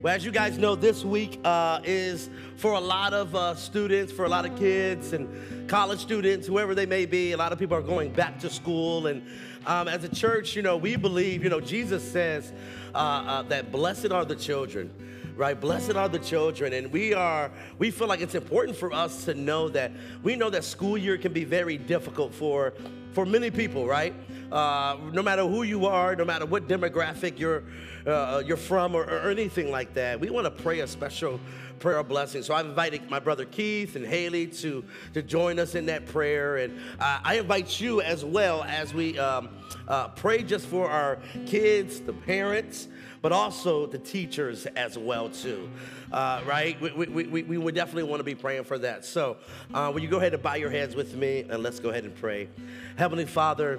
Well, as you guys know, this week is for a lot of students, for a lot of kids and college students, whoever they may be. A lot of people are going back to school. And as a church, we believe, Jesus says that blessed are the children, right? Blessed are the children. And we feel like it's important for us to know that we know that school year can be very difficult for many people, right? No matter who you are, no matter what demographic you're from or anything like that, we want to pray a special prayer of blessing. So I've invited my brother Keith and Haley to join us in that prayer. And I invite you as well as we pray just for our kids, the parents, but also the teachers as well too, right? We would definitely want to be praying for that. So will you go ahead and bow your heads with me and let's go ahead and pray. Heavenly Father,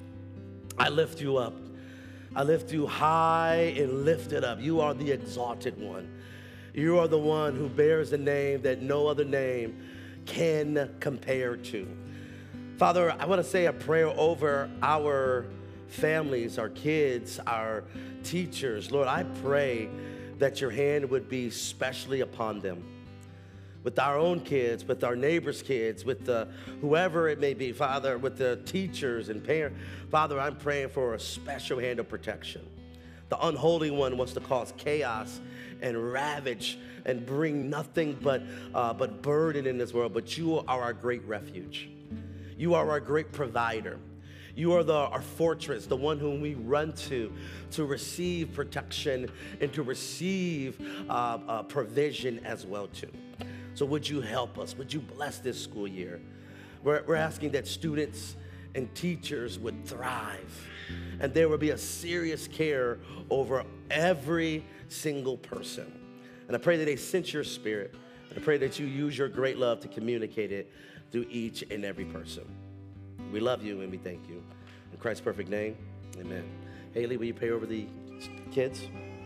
I lift you up. I lift you high and lifted up. You are the exalted one. You are the one who bears a name that no other name can compare to. Father, I want to say a prayer over our families, our kids, our teachers. Lord, I pray that your hand would be specially upon them. With our own kids, with our neighbors' kids, with whoever it may be, Father, with the teachers and parents. Father, I'm praying for a special hand of protection. The unholy one wants to cause chaos and ravage and bring nothing but burden in this world. But you are our great refuge. You are our great provider. You are our fortress, the one whom we run to receive protection and to receive provision as well too. So would you help us? Would you bless this school year? We're asking that students and teachers would thrive and there would be a serious care over every single person. And I pray that they sense your spirit. And I pray that you use your great love to communicate it through each and every person. We love you and we thank you. In Christ's perfect name, amen. Haley, will you pray over the kids?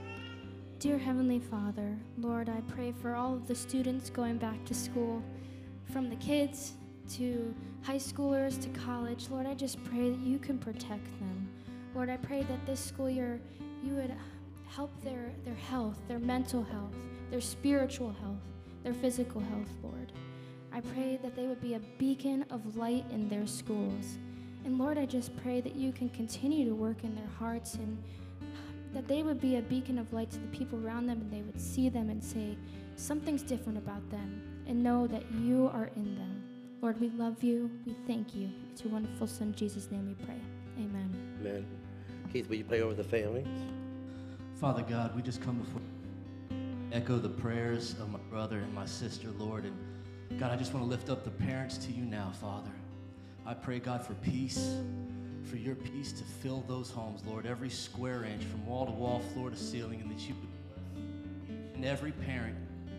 Dear Heavenly Father, Lord, I pray for all of the students going back to school, from the kids to high schoolers to college. Lord, I just pray that you can protect them. Lord, I pray that this school year you would help their health, their mental health, their spiritual health, their physical health, Lord. I pray that they would be a beacon of light in their schools. And Lord, I just pray that you can continue to work in their hearts and that they would be a beacon of light to the people around them and they would see them and say, something's different about them and know that you are in them. Lord, we love you. We thank you. It's your wonderful Son, Jesus' name we pray. Amen. Amen. Keith, will you pray over the families? Father God, we just come before you, echo the prayers of my brother and my sister, Lord. And God, I just want to lift up the parents to you now, Father. I pray, God, for peace, for your peace to fill those homes, Lord, every square inch from wall to wall, floor to ceiling, and that you would, and every parent,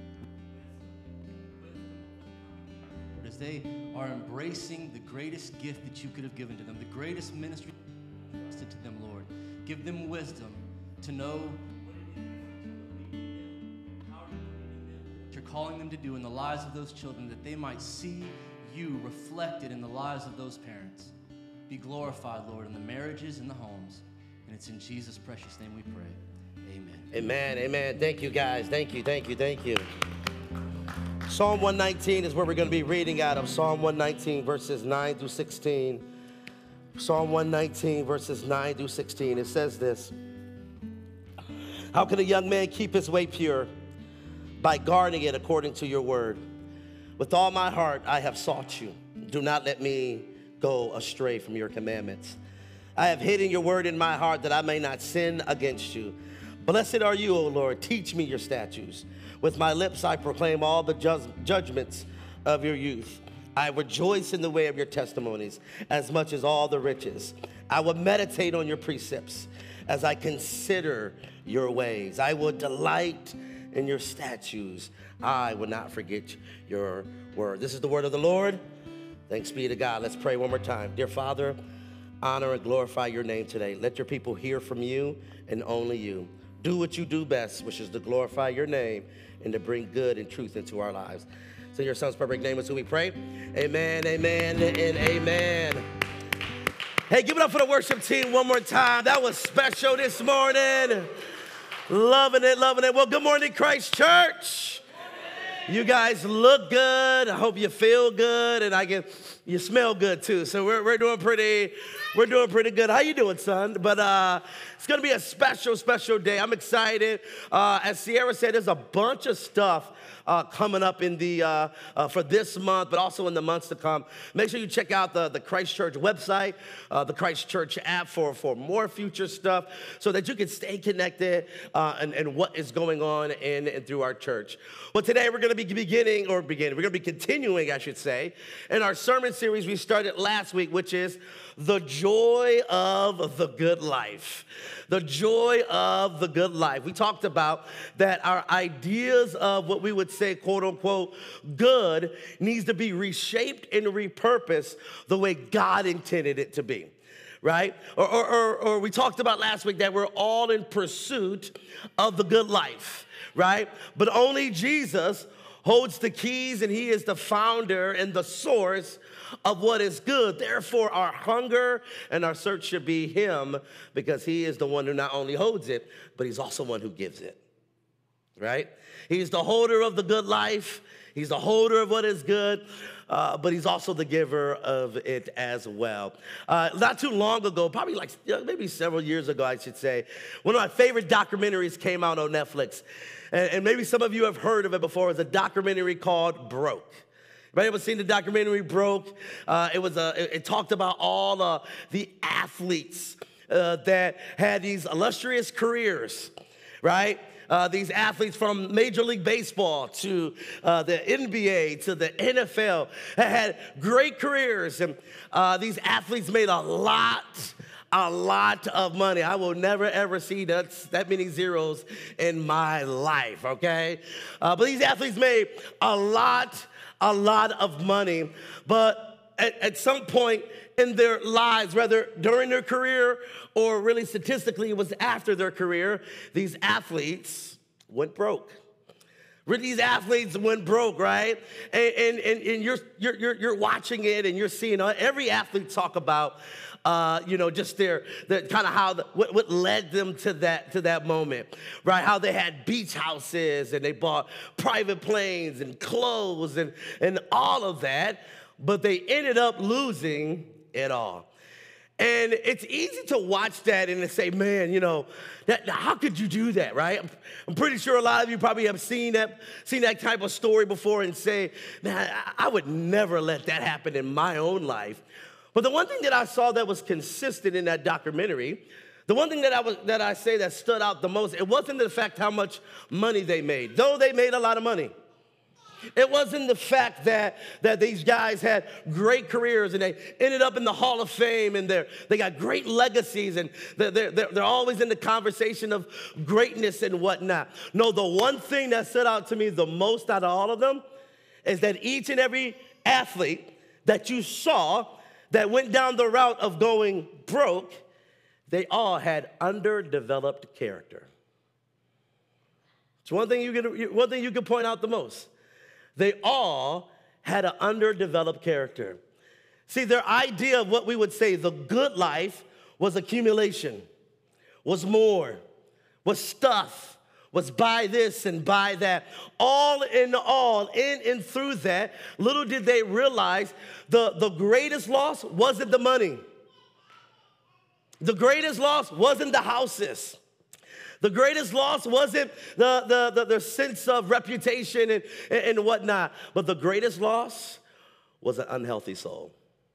as they are embracing the greatest gift that you could have given to them, the greatest ministry entrusted to them, Lord. Give them wisdom to know what you're calling them to do in the lives of those children, that they might see you reflected in the lives of those parents. Be glorified, Lord, in the marriages and the homes. And it's in Jesus' precious name we pray. Amen. Amen. Amen. Thank you, guys. Thank you. Thank you. Thank you. Psalm 119 is where we're going to be reading out of. Psalm 119, verses 9 through 16. Psalm 119, verses 9 through 16. It says this: How can a young man keep his way pure? By guarding it according to your word. With all my heart I have sought you. Do not let me go astray from your commandments. I have hidden your word in my heart that I may not sin against you. Blessed are you, O Lord. Teach me your statutes. With my lips I proclaim all the judgments of your youth. I rejoice in the way of your testimonies as much as all the riches. I will meditate on your precepts as I consider your ways. I will delight in your statutes. I will not forget your word. This is the word of the Lord. Thanks be to God. Let's pray one more time. Dear Father, honor and glorify your name today. Let your people hear from you and only you. Do what you do best, which is to glorify your name and to bring good and truth into our lives. So in your Son's perfect name is who we pray. Amen, amen, and amen. Hey, give it up for the worship team one more time. That was special this morning. Loving it, loving it. Well, good morning, Christ Church. You guys look good. I hope you feel good, and you smell good too. So we're doing pretty good. How you doing, son? But it's gonna be a special day. I'm excited. As Sierra said, there's a bunch of stuff coming up in the for this month, but also in the months to come. Make sure you check out the Christ Church website, the Christ Church app for more future stuff, so that you can stay connected and what is going on in and through our church. Well, today we're going to be we're going to be continuing, I should say, in our sermon series we started last week, which is the joy of the good life. The joy of the good life. We talked about that our ideas of what we would say, quote unquote, good needs to be reshaped and repurposed the way God intended it to be, right? Or we talked about last week that we're all in pursuit of the good life, right? But only Jesus holds the keys, and he is the founder and the source of what is good. Therefore, our hunger and our search should be him, because he is the one who not only holds it, but he's also one who gives it, right? He's the holder of the good life. He's the holder of what is good, but he's also the giver of it as well. Not too long ago, probably maybe several years ago, I should say, one of my favorite documentaries came out on Netflix. And maybe some of you have heard of it before. It's a documentary called Broke. Anybody ever seen the documentary Broke? It talked about all the athletes that had these illustrious careers, right? These athletes from Major League Baseball to the NBA to the NFL had great careers, and these athletes made a lot of money. I will never, ever see that many zeros in my life, okay? But these athletes made a lot of money. But at some point in their lives, whether during their career or really statistically it was after their career, these athletes went broke. These athletes went broke, right? And you're watching it, and you're seeing every athlete talk about just their kind of how what led them to that moment, right? How they had beach houses and they bought private planes and clothes and all of that, but they ended up losing it all. And it's easy to watch that and to say, man, how could you do that, right? I'm pretty sure a lot of you probably have seen that type of story before and say, man, I would never let that happen in my own life. But the one thing that I saw that was consistent in that documentary, the one thing that I say that stood out the most, it wasn't the fact how much money they made, though they made a lot of money. It wasn't the fact that these guys had great careers and they ended up in the Hall of Fame and they got great legacies and they're always in the conversation of greatness and whatnot. No, the one thing that stood out to me the most out of all of them is that each and every athlete that you saw that went down the route of going broke, they all had underdeveloped character. It's one thing you can point out the most. They all had an underdeveloped character. See, their idea of what we would say the good life was accumulation, was more, was stuff, was buy this and buy that. All in and through that, little did they realize the greatest loss wasn't the money. The greatest loss wasn't the houses. The greatest loss wasn't the sense of reputation and whatnot, but the greatest loss was an unhealthy soul.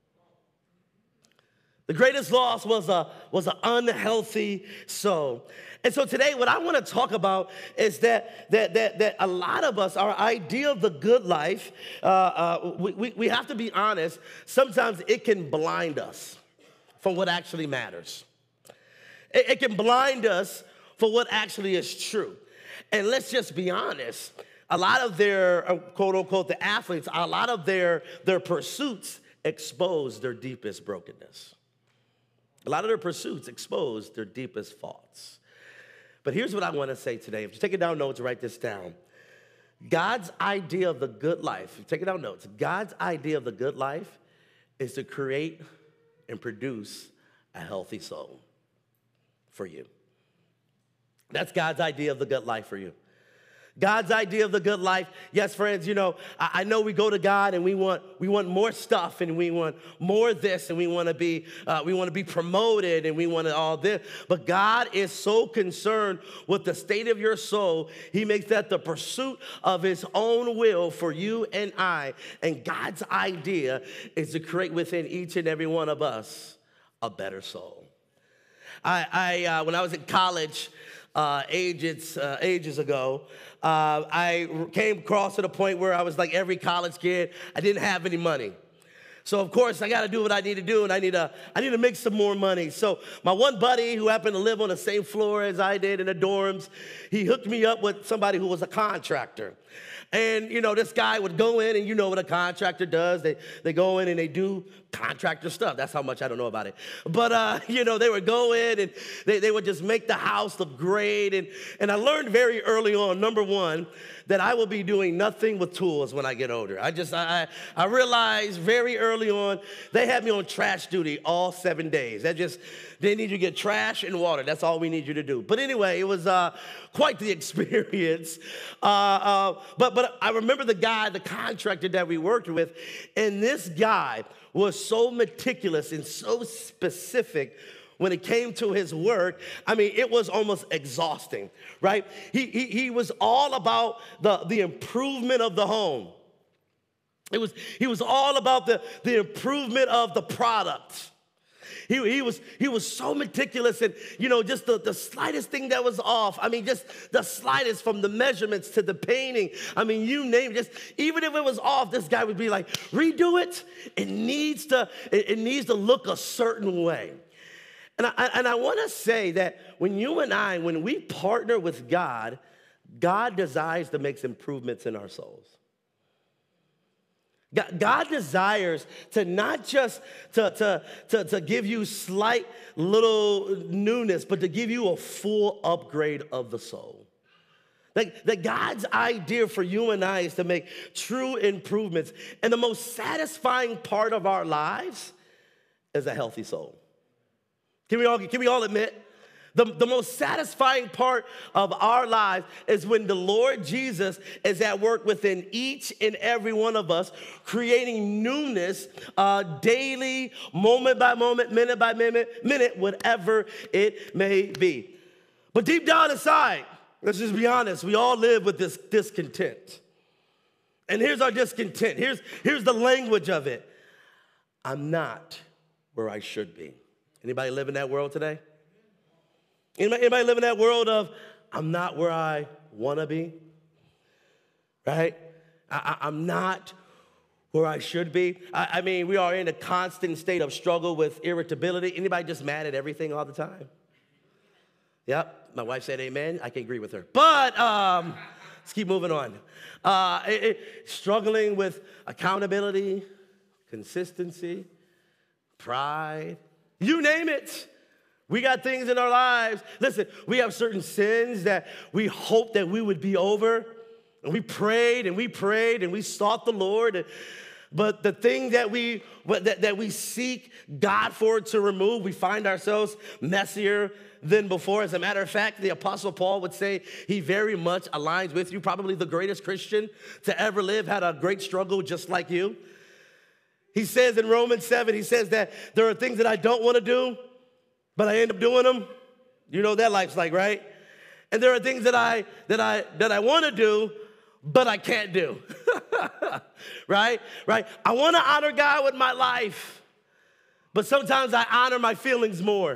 The greatest loss was an unhealthy soul. And so today, what I want to talk about is that a lot of us, our idea of the good life, we have to be honest, sometimes it can blind us from what actually matters. It can blind us for what actually is true. And let's just be honest, a lot of their, quote unquote, the athletes, a lot of their pursuits expose their deepest brokenness. A lot of their pursuits expose their deepest faults. But here's what I want to say today. If you're taking down notes, write this down. God's idea of the good life, if you're taking down notes, God's idea of the good life is to create and produce a healthy soul for you. That's God's idea of the good life for you. God's idea of the good life. Yes, friends, you know, I know we go to God and we want more stuff and we want more this and we want to be promoted and we want all this. But God is so concerned with the state of your soul. He makes that the pursuit of his own will for you and I. And God's idea is to create within each and every one of us a better soul. When I was in college, ages ago, I came across to the point where I was like every college kid. I didn't have any money. So of course I got to do what I need to do, and I need to make some more money. So my one buddy who happened to live on the same floor as I did in the dorms, he hooked me up with somebody who was a contractor. And, you know, this guy would go in, and you know what a contractor does. They go in and they do contractor stuff. That's how much I don't know about it. But, you know, they would go in and they would just make the house look great. And I learned very early on, number one, that I will be doing nothing with tools when I get older. I realized very early on, they had me on trash duty all 7 days. They need you to get trash and water. That's all we need you to do. But anyway, it was quite the experience. But I remember the contractor that we worked with, and this guy was so meticulous and so specific when it came to his work. I mean, it was almost exhausting, right? He was all about the improvement of the home. He was all about the improvement of the product. He was so meticulous, and, you know, just the slightest thing that was off. I mean, just the slightest, from the measurements to the painting. I mean, you name it. Just even if it was off, this guy would be like, redo it. It needs to look a certain way. And I want to say that when we partner with God, God desires to make improvements in our souls. God desires to not just to give you slight little newness, but to give you a full upgrade of the soul. That God's idea for you and I is to make true improvements. And the most satisfying part of our lives is a healthy soul. Can we all admit? The most satisfying part of our lives is when the Lord Jesus is at work within each and every one of us, creating newness daily, moment by moment, minute by minute, whatever it may be. But deep down inside, let's just be honest, we all live with this discontent. And here's our discontent. Here's the language of it. I'm not where I should be. Anybody live in that world today? Anybody live in that world of, I'm not where I want to be, right? I'm not where I should be. I mean, we are in a constant state of struggle with irritability. Anybody just mad at everything all the time? Yep, my wife said amen. I can agree with her. But let's keep moving on. Struggling with accountability, consistency, pride, you name it. We got things in our lives. Listen, we have certain sins that we hope that we would be over. And we prayed and we prayed and we sought the Lord. But the thing that we seek God for to remove, we find ourselves messier than before. As a matter of fact, the Apostle Paul would say he very much aligns with you. Probably the greatest Christian to ever live had a great struggle just like you. He says in Romans 7, he says that there are things that I don't want to do, but I end up doing them. You know what that life's like, right? And there are things that I want to do, but I can't do. Right? I want to honor God with my life, but sometimes I honor my feelings more.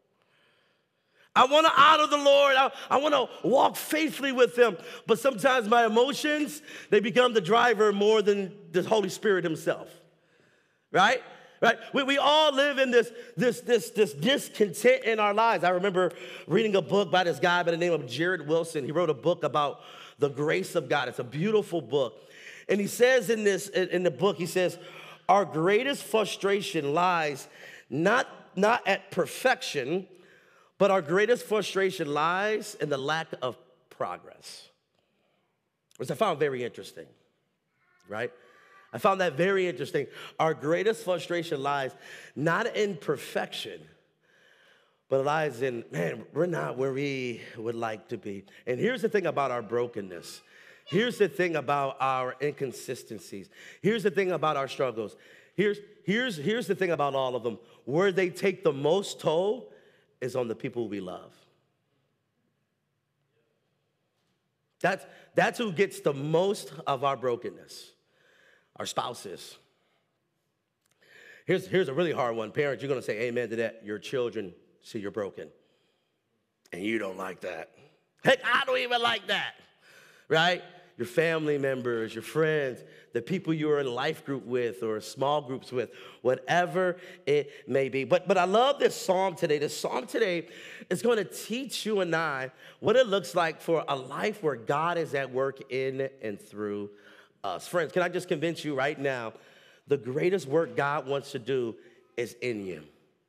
I want to honor the Lord. I want to walk faithfully with him, but sometimes my emotions, they become the driver more than the Holy Spirit himself. Right? We all live in this discontent in our lives. I remember reading a book by this guy by the name of Jared Wilson. He wrote a book about the grace of God. It's a beautiful book. And he says in the book, he says, our greatest frustration lies not at perfection, but our greatest frustration lies in the lack of progress, which I found very interesting, right? I found that very interesting. Our greatest frustration lies not in perfection, but it lies in, man, we're not where we would like to be. And here's the thing about our brokenness. Here's the thing about our inconsistencies. Here's the thing about our struggles. Here's the thing about all of them. Where they take the most toll is on the people we love. That's who gets the most of our brokenness, our spouses. Here's a really hard one. Parents, you're going to say amen to that. Your children see you're broken, and you don't like that. Heck, I don't even like that, right? Your family members, your friends, the people you're in life group with or small groups with, whatever it may be. But I love this psalm today. This psalm today is going to teach you and I what it looks like for a life where God is at work in and through us. Friends, can I just convince you right now, the greatest work God wants to do is in you.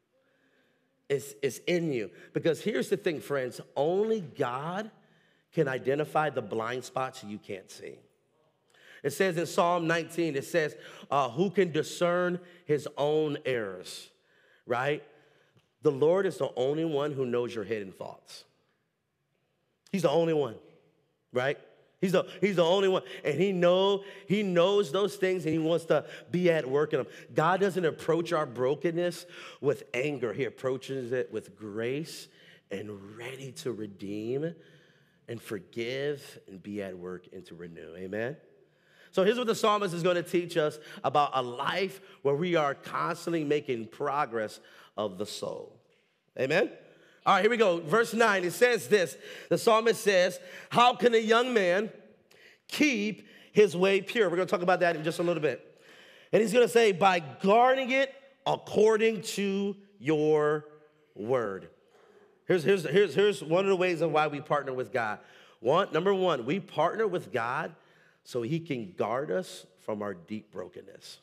It's in you. Because here's the thing, friends, only God can identify the blind spots you can't see. It says in Psalm 19, it says, who can discern his own errors, right? The Lord is the only one who knows your hidden thoughts. He's the only one, right? He's the only one, and he knows those things, and he wants to be at work in them. God doesn't approach our brokenness with anger. He approaches it with grace and ready to redeem and forgive and be at work and to renew. Amen? So here's what the psalmist is going to teach us about a life where we are constantly making progress of the soul. Amen? All right, here we go. Verse 9, it says this. The psalmist says, how can a young man keep his way pure? We're going to talk about that in just a little bit. And he's going to say, by guarding it according to your word. Here's one of the ways of why we partner with God. Number one, we partner with God so he can guard us from our deep brokenness.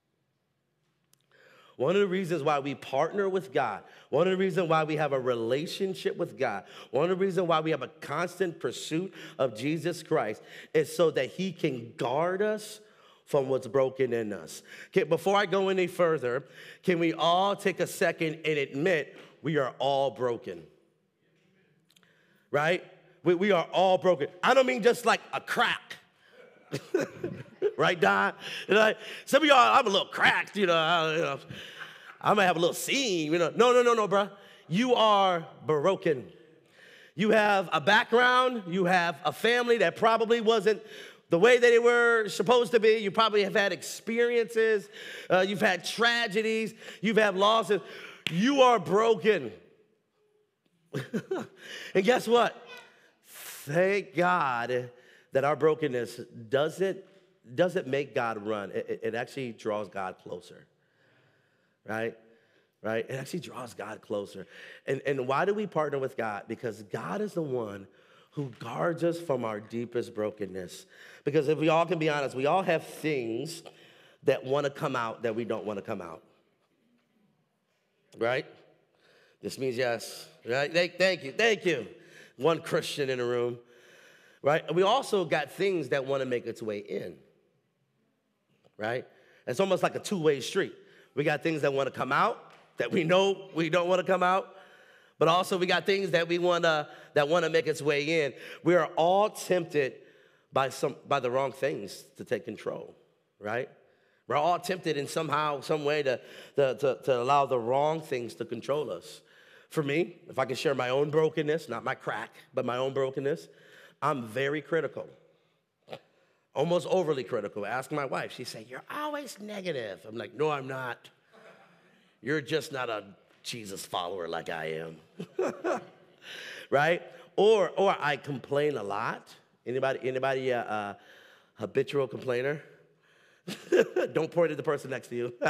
One of the reasons why we partner with God, one of the reasons why we have a relationship with God, one of the reasons why we have a constant pursuit of Jesus Christ is so that he can guard us from what's broken in us. Okay, before I go any further, can we all take a second and admit we are all broken? Right? We are all broken. I don't mean just like a crack. Right, Don? Some of y'all, I'm a little cracked, I might have a little seam, No, bro. You are broken. You have a background. You have a family that probably wasn't the way that they were supposed to be. You probably have had experiences. You've had tragedies. You've had losses. You are broken. And guess what? Thank God that our brokenness doesn't make God run. It actually draws God closer, right? Right? It actually draws God closer. And why do we partner with God? Because God is the one who guards us from our deepest brokenness. Because if we all can be honest, we all have things that want to come out that we don't want to come out. Right? This means yes. Right? Thank you. One Christian in the room. Right? And we also got things that want to make its way in. Right? It's almost like a two-way street. We got things that want to come out that we know we don't want to come out, but also we got things that that want to make its way in. We are all tempted by the wrong things to take control, right? We're all tempted in some way to allow the wrong things to control us. For me, if I can share my own brokenness, not my crack, but my own brokenness, I'm very critical. Almost overly critical. Ask my wife. She say, "You're always negative." I'm like, "No, I'm not. You're just not a Jesus follower like I am." Right? Or I complain a lot. Anybody a habitual complainer? Don't point at the person next to you.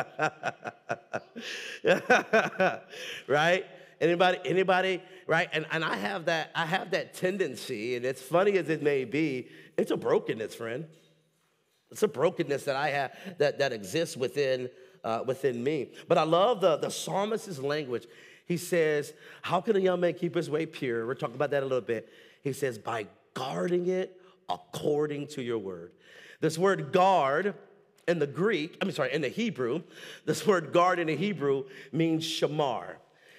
Right? Anybody, right? And I have that tendency, and it's funny as it may be, it's a brokenness, friend. It's a brokenness that I have that exists within me. But I love the psalmist's language. He says, how can a young man keep his way pure? We're talking about that a little bit. He says, by guarding it according to your word. This word guard in the Hebrew, this word guard in the Hebrew means shamar.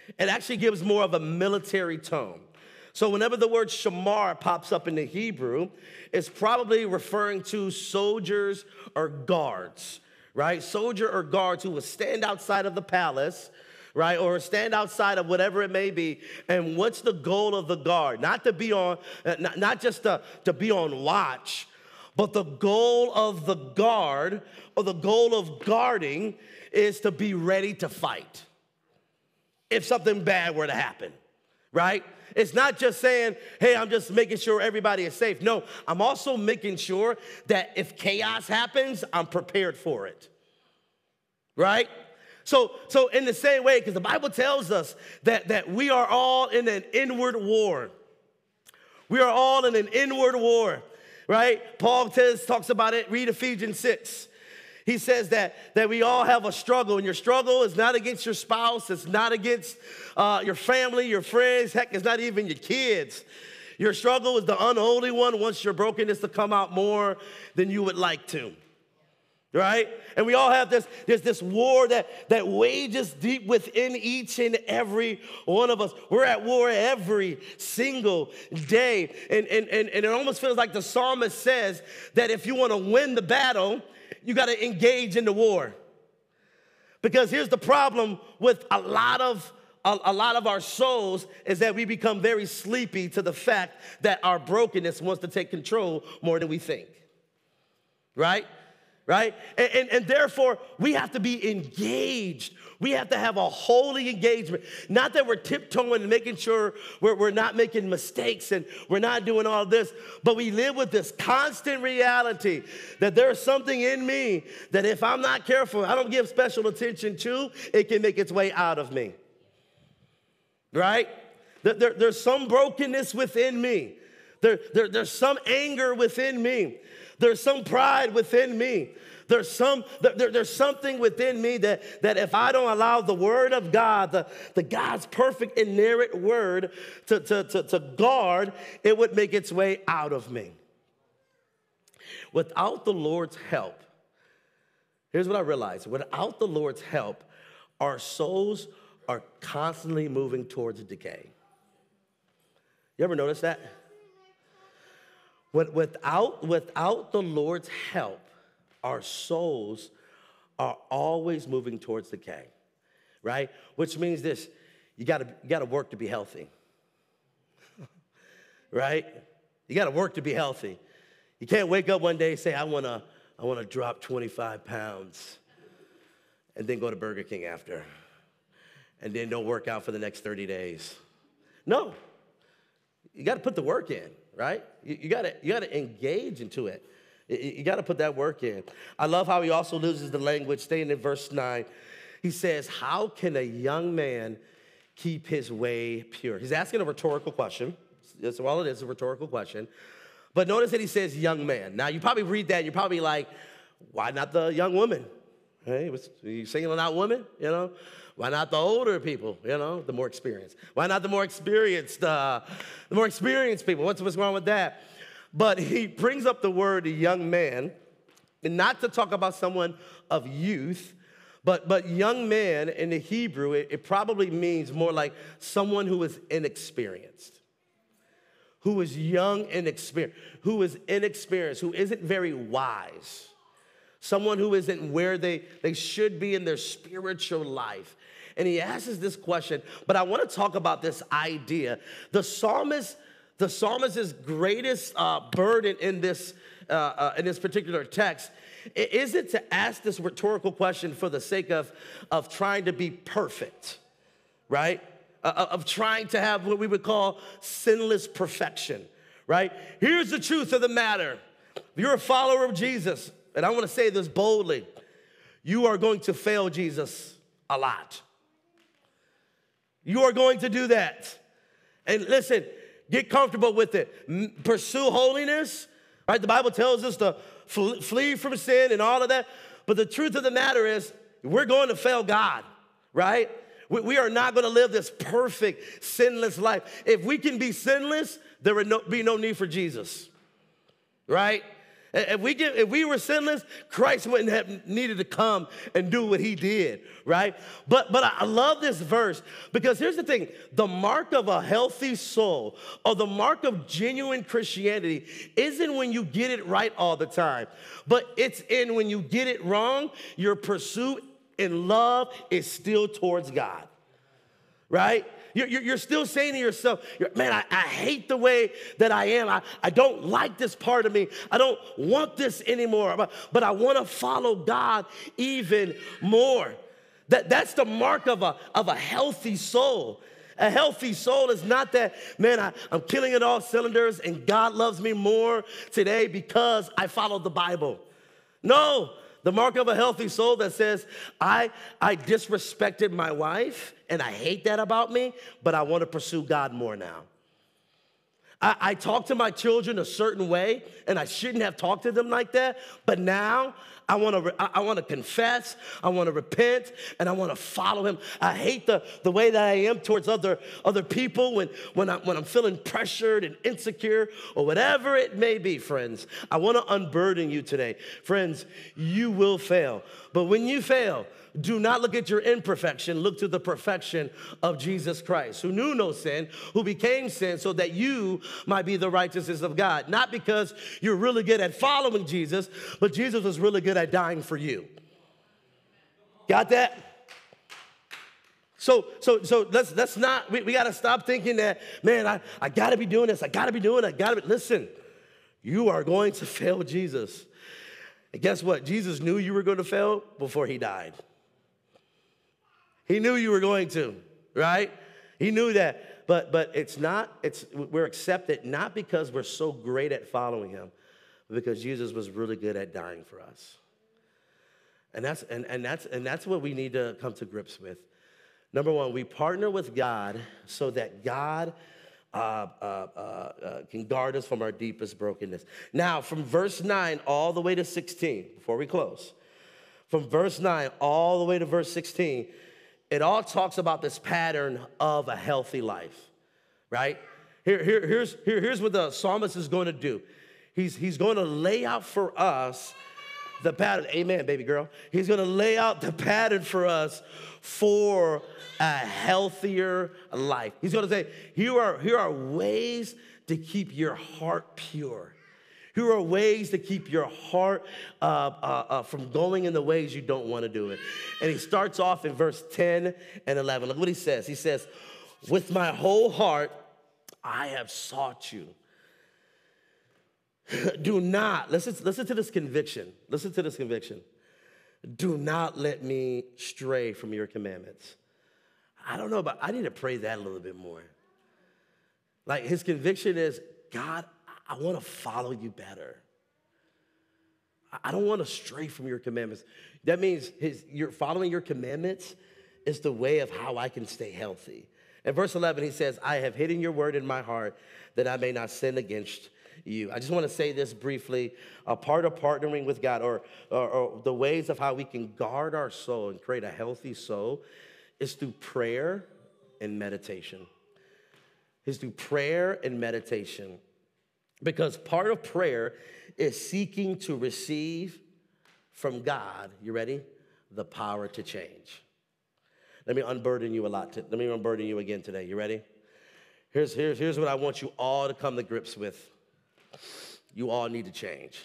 it actually gives more of a military tone. So whenever the word shamar pops up in the Hebrew, it's probably referring to soldiers or guards, right? Soldier or guards who will stand outside of the palace, right? Or stand outside of whatever it may be. And what's the goal of the guard? Not to be on, not just to be on watch, but the goal of the guard or the goal of guarding is to be ready to fight if something bad were to happen, right? It's not just saying, hey, I'm just making sure everybody is safe. No, I'm also making sure that if chaos happens, I'm prepared for it, right? So in the same way, because the Bible tells us that we are all in an inward war. We are all in an inward war, right? Paul talks about it. Read Ephesians 6. He says that we all have a struggle, and your struggle is not against your spouse. It's not against your family, your friends. Heck, it's not even your kids. Your struggle is the unholy one wants your brokenness to come out more than you would like to, right? And we all have this war that wages deep within each and every one of us. We're at war every single day. And it almost feels like the psalmist says that if you want to win the battle, you got to engage in the war. Because here's the problem with a lot of our souls is that we become very sleepy to the fact that our brokenness wants to take control more than we think. Right? Right? And therefore, we have to be engaged. We have to have a holy engagement. Not that we're tiptoeing and making sure we're not making mistakes and we're not doing all this, but we live with this constant reality that there's something in me that if I'm not careful, I don't give special attention to, it can make its way out of me. Right? There's some brokenness within me. There's some anger within me. There's some pride within me. There's something within me that if I don't allow the word of God, the God's perfect inerrant word to guard, it would make its way out of me. Without the Lord's help, here's what I realized. Without the Lord's help, our souls are constantly moving towards decay. You ever notice that? Without the Lord's help, our souls are always moving towards decay, right? Which means this, you gotta work to be healthy, right? You gotta work to be healthy. You can't wake up one day and say, I wanna drop 25 pounds and then go to Burger King after, and then don't work out for the next 30 days. No, you gotta put the work in. Right? You gotta engage into it. You gotta put that work in. I love how he also uses the language, staying in verse 9. He says, how can a young man keep his way pure? He's asking a rhetorical question. That's all it is, a rhetorical question. But notice that he says young man. Now, you probably read that, and you're probably like, why not the young woman? Hey, you singling out women, you know? Why not the older people, you know, the more experienced? Why not the more experienced people? What's wrong with that? But he brings up the word young man, and not to talk about someone of youth, but young man in the Hebrew, it probably means more like someone who is inexperienced, who is young and experienced, who isn't very wise. Someone who isn't where they should be in their spiritual life. And he asks this question, but I want to talk about this idea. The psalmist's greatest burden in this particular text isn't to ask this rhetorical question for the sake of trying to be perfect, right? Of trying to have what we would call sinless perfection, right? Here's the truth of the matter. If you're a follower of Jesus, and I want to say this boldly, you are going to fail Jesus a lot. You are going to do that. And listen, get comfortable with it. Pursue holiness, right? The Bible tells us to flee from sin and all of that. But the truth of the matter is, we're going to fail God, right? We are not going to live this perfect, sinless life. If we can be sinless, there would be no need for Jesus, right? If we were sinless, Christ wouldn't have needed to come and do what he did, right? But I love this verse because here's the thing. The mark of a healthy soul or the mark of genuine Christianity isn't when you get it right all the time, but it's in when you get it wrong, your pursuit in love is still towards God, right? You're still saying to yourself, man, I hate the way that I am. I don't like this part of me. I don't want this anymore, but I want to follow God even more. That's the mark of a healthy soul. A healthy soul is not that, man, I'm killing it all cylinders and God loves me more today because I followed the Bible. No. The mark of a healthy soul that says, I disrespected my wife, and I hate that about me, but I want to pursue God more now. I talk to my children a certain way, and I shouldn't have talked to them like that, but now I want to confess, I want to repent, and I want to follow him. I hate the way that I am towards other people when I'm feeling pressured and insecure or whatever it may be, friends. I want to unburden you today. Friends, you will fail, but when you fail, do not look at your imperfection. Look to the perfection of Jesus Christ, who knew no sin, who became sin so that you might be the righteousness of God. Not because you're really good at following Jesus, but Jesus was really good at dying for you. Got that? So let's not, we got to stop thinking that, man, I got to be doing this. I got to be doing it. Listen, you are going to fail Jesus. And guess what? Jesus knew you were going to fail before he died. He knew you were going to, right? He knew that, but we're accepted not because we're so great at following him, but because Jesus was really good at dying for us. And that's what we need to come to grips with. Number one, we partner with God so that God can guard us from our deepest brokenness. Now, from verse 9 all the way to 16, before we close, from verse 9 all the way to verse 16, it all talks about this pattern of a healthy life, right? Here's what the psalmist is going to do. He's going to lay out for us the pattern. Amen, baby girl. He's going to lay out the pattern for us for a healthier life. He's going to say, here are ways to keep your heart pure. Here are ways to keep your heart from going in the ways you don't want to do it. And he starts off in verse 10 and 11. Look what he says. He says, with my whole heart, I have sought you. Do not, listen to this conviction. Listen to this conviction. Do not let me stray from your commandments. I don't know, but I need to pray that a little bit more. Like his conviction is, God, I want to follow you better. I don't want to stray from your commandments. That means you're following your commandments is the way of how I can stay healthy. In verse 11, he says, I have hidden your word in my heart that I may not sin against you. I just want to say this briefly. A part of partnering with God or the ways of how we can guard our soul and create a healthy soul is through prayer and meditation. Is through prayer and meditation. Because part of prayer is seeking to receive from God, you ready? The power to change. Let me unburden you a lot. Let me unburden you again today. You ready? Here's what I want you all to come to grips with. You all need to change.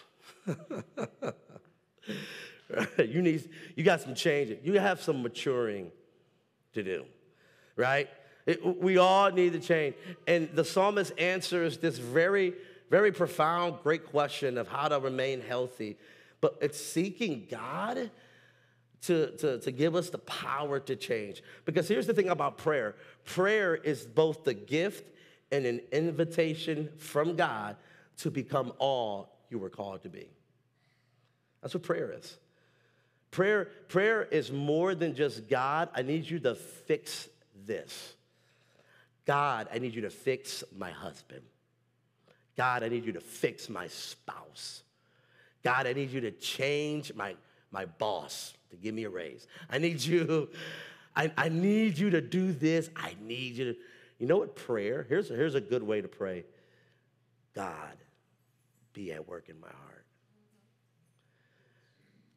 You got some change. You have some maturing to do, right? We all need to change. And the psalmist answers this very, very profound, great question of how to remain healthy. But it's seeking God to give us the power to change. Because here's the thing about prayer. Prayer is both the gift and an invitation from God to become all you were called to be. That's what prayer is. Prayer is more than just, God, I need you to fix this. God, I need you to fix my husband. God, I need you to fix my spouse. God, I need you to change my boss to give me a raise. I need you to do this. I need you to, you know what prayer, here's a good way to pray. God, be at work in my heart.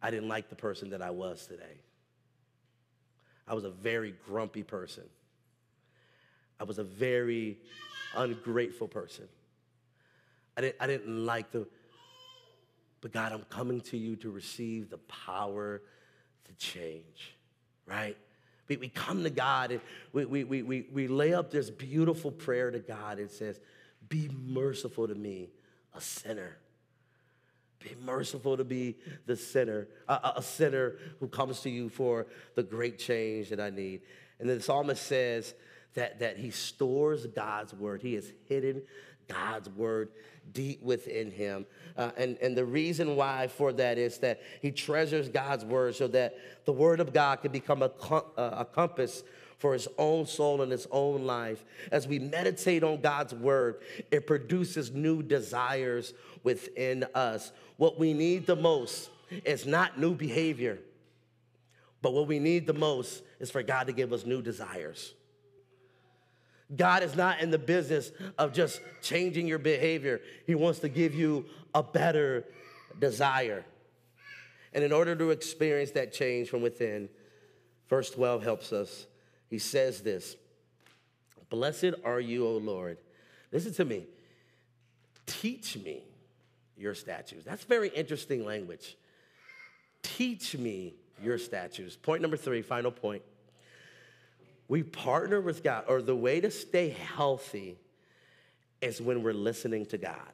I didn't like the person that I was today. I was a very grumpy person. I was a very ungrateful person. I didn't like but God, I'm coming to you to receive the power to change, right? We come to God and we lay up this beautiful prayer to God. It says, be merciful to me, a sinner. Be merciful to be the sinner, a sinner who comes to you for the great change that I need. And then the psalmist says that he stores God's word. He has hidden God's word deep within him. And the reason why for that is that he treasures God's word so that the word of God can become a compass for his own soul and his own life. As we meditate on God's word, it produces new desires within us. What we need the most is not new behavior, but what we need the most is for God to give us new desires. God is not in the business of just changing your behavior. He wants to give you a better desire. And in order to experience that change from within, verse 12 helps us. He says this, blessed are you, O Lord. Listen to me. Teach me your statutes. That's very interesting language. Teach me your statutes. Point number 3, final point. We partner with God, or the way to stay healthy is when we're listening to God.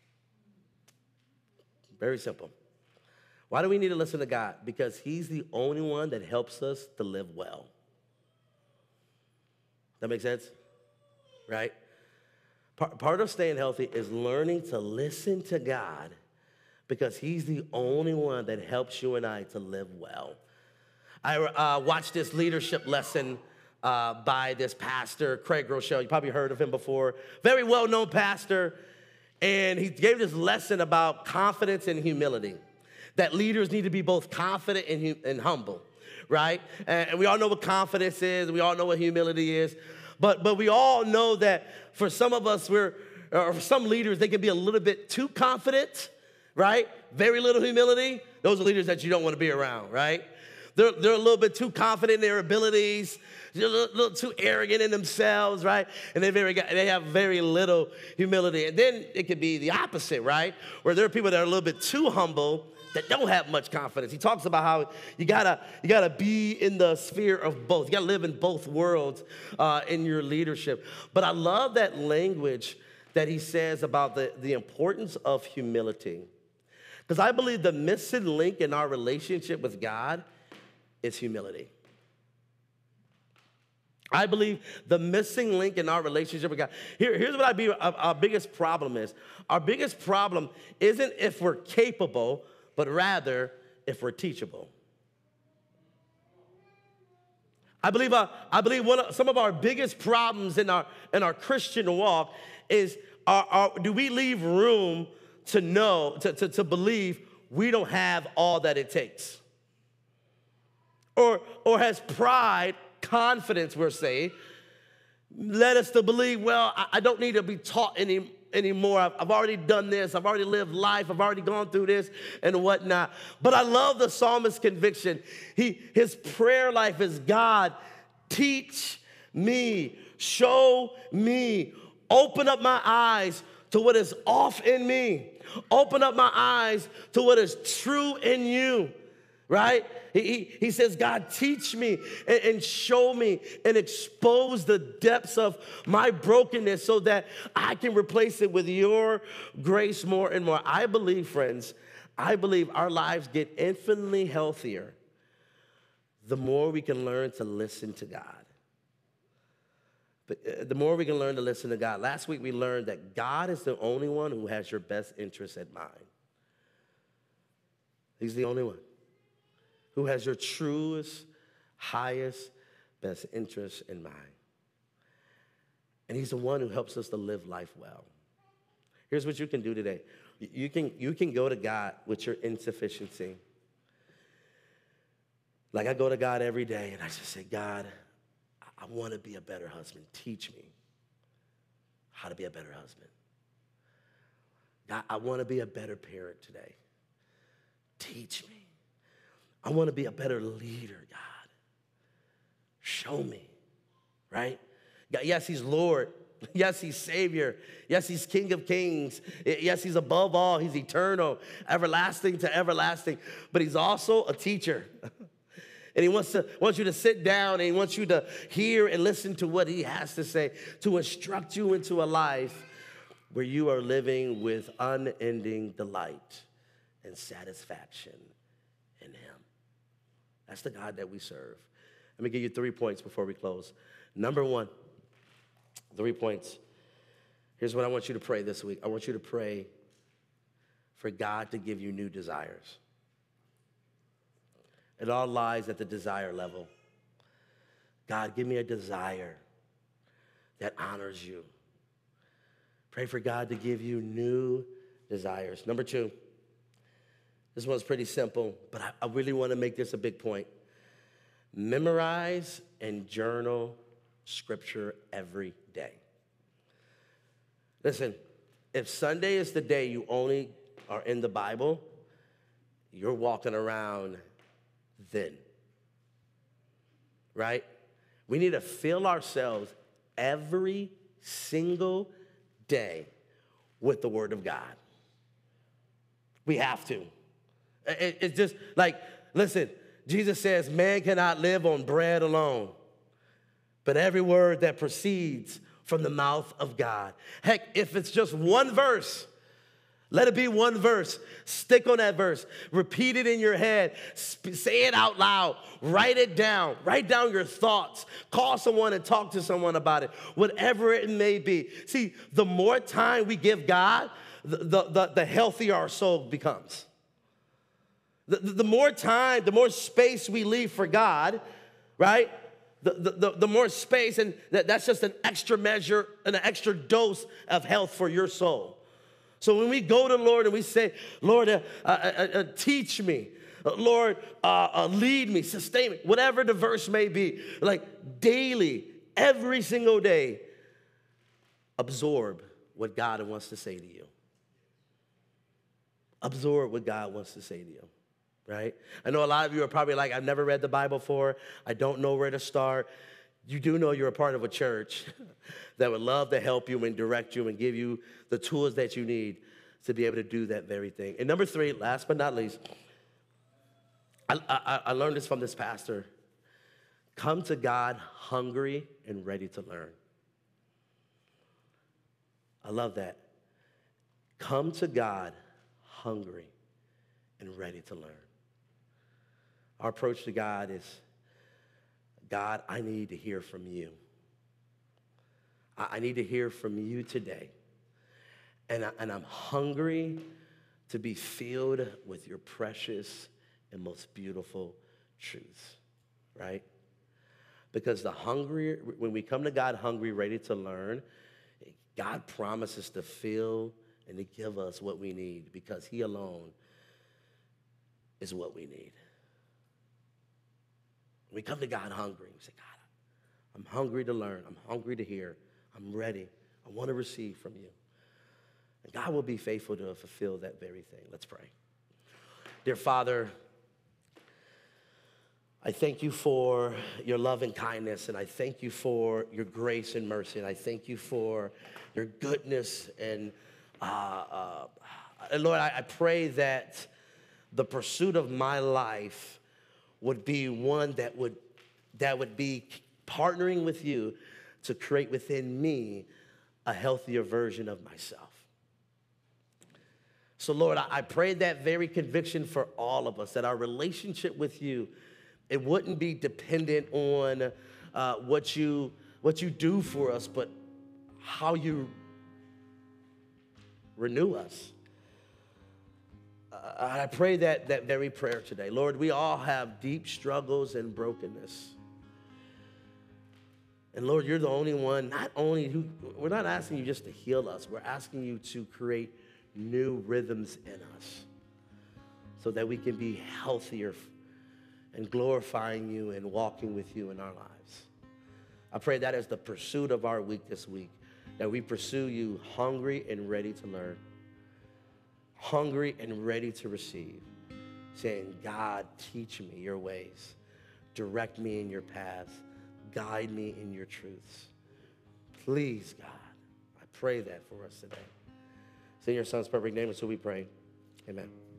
Very simple. Why do we need to listen to God? Because he's the only one that helps us to live well. That makes sense? Right? Part of staying healthy is learning to listen to God because he's the only one that helps you and I to live well. I watched this leadership lesson by this pastor, Craig Groeschel. You probably heard of him before. Very well-known pastor. And he gave this lesson about confidence and humility, that leaders need to be both confident and humble, right? And we all know what confidence is. We all know what humility is. But we all know that for some of us, or for some leaders, they can be a little bit too confident, right? Very little humility. Those are leaders that you don't want to be around, right? They're a little bit too confident in their abilities. They're a little too arrogant in themselves, right? And they have very little humility. And then it could be the opposite, right? Where there are people that are a little bit too humble that don't have much confidence. He talks about how you gotta be in the sphere of both. You gotta live in both worlds in your leadership. But I love that language that he says about the importance of humility. Because I believe the missing link in our relationship with God is humility. I believe the missing link in our relationship with God. Here's what our biggest problem is. Our biggest problem isn't if we're capable, but rather if we're teachable. I believe some of our biggest problems in our Christian walk is do we leave room to believe we don't have all that it takes? Or has pride, confidence, we're saying, led us to believe, well, I don't need to be taught anymore. I've already done this. I've already lived life. I've already gone through this and whatnot. But I love the psalmist's conviction. His prayer life is, God, teach me, show me, open up my eyes to what is off in me. Open up my eyes to what is true in you. Right? He says, God, teach me and show me and expose the depths of my brokenness so that I can replace it with your grace more and more. I believe, friends, our lives get infinitely healthier the more we can learn to listen to God. But the more we can learn to listen to God. Last week we learned that God is the only one who has your best interests in mind. He's the only one who has your truest, highest, best interests in mind. And he's the one who helps us to live life well. Here's what you can do today. You can go to God with your insufficiency. Like I go to God every day and I just say, God, I want to be a better husband. Teach me how to be a better husband. God, I want to be a better parent today. Teach me. I want to be a better leader, God. Show me, right? Yes, he's Lord. Yes, he's Savior. Yes, he's King of Kings. Yes, he's above all. He's eternal, everlasting to everlasting. But he's also a teacher. And he wants you to sit down, and he wants you to hear and listen to what he has to say, to instruct you into a life where you are living with unending delight and satisfaction in him. That's the God that we serve. Let me give you 3 points before we close. Number 1, 3 points. Here's what I want you to pray this week. I want you to pray for God to give you new desires. It all lies at the desire level. God, give me a desire that honors you. Pray for God to give you new desires. Number 2, this one's pretty simple, but I really want to make this a big point. Memorize and journal scripture every day. Listen, if Sunday is the day you only are in the Bible, you're walking around then, right? We need to fill ourselves every single day with the Word of God. We have to. It's just like, listen, Jesus says, man cannot live on bread alone, but every word that proceeds from the mouth of God. Heck, if it's just one verse, let it be one verse. Stick on that verse. Repeat it in your head. Say it out loud. Write it down. Write down your thoughts. Call someone and talk to someone about it. Whatever it may be. See, the more time we give God, the healthier our soul becomes. The more time, the more space we leave for God, right? The more space, and that's just an extra measure and an extra dose of health for your soul. So when we go to the Lord and we say, Lord, teach me, Lord, lead me, sustain me, whatever the verse may be, like daily, every single day, absorb what God wants to say to you. Absorb what God wants to say to you. Right? I know a lot of you are probably like, I've never read the Bible before. I don't know where to start. You do know you're a part of a church that would love to help you and direct you and give you the tools that you need to be able to do that very thing. And number 3, last but not least, I learned this from this pastor. Come to God hungry and ready to learn. I love that. Come to God hungry and ready to learn. Our approach to God is, God, I need to hear from you. I need to hear from you today. And I'm hungry to be filled with your precious and most beautiful truths, right? Because when we come to God hungry, ready to learn, God promises to fill and to give us what we need, because he alone is what we need. We come to God hungry. We say, God, I'm hungry to learn. I'm hungry to hear. I'm ready. I want to receive from you. And God will be faithful to fulfill that very thing. Let's pray. Dear Father, I thank you for your love and kindness, and I thank you for your grace and mercy, and I thank you for your goodness. And Lord, I pray that the pursuit of my life would be one that would be partnering with you to create within me a healthier version of myself. So Lord, I pray that very conviction for all of us, that our relationship with you, it wouldn't be dependent on what you do for us, but how you renew us. I pray that very prayer today. Lord, we all have deep struggles and brokenness. And Lord, you're the only one, we're not asking you just to heal us. We're asking you to create new rhythms in us so that we can be healthier and glorifying you and walking with you in our lives. I pray that as the pursuit of our week this week, that we pursue you hungry and ready to learn, hungry and ready to receive, saying, God, teach me your ways. Direct me in your paths. Guide me in your truths. Please, God, I pray that for us today. It's in your son's perfect name, and so we pray. Amen.